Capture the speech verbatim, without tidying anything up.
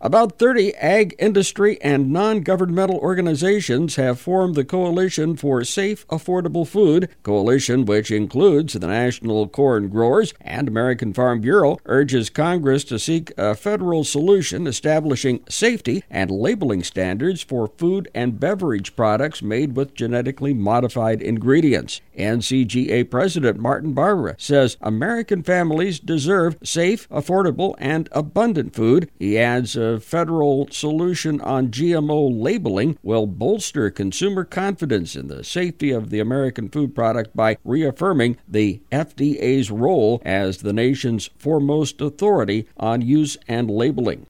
About thirty ag industry and non-governmental organizations have formed the Coalition for Safe, Affordable Food. Coalition, which includes the National Corn Growers and American Farm Bureau, urges Congress to seek a federal solution establishing safety and labeling standards for food and beverage products made with genetically modified ingredients. N C G A President Martin Barbera says American families deserve safe, affordable, and abundant food. He adds a federal solution on G M O labeling will bolster consumer confidence in the safety of the American food product by reaffirming the F D A's role as the nation's foremost authority on use and labeling.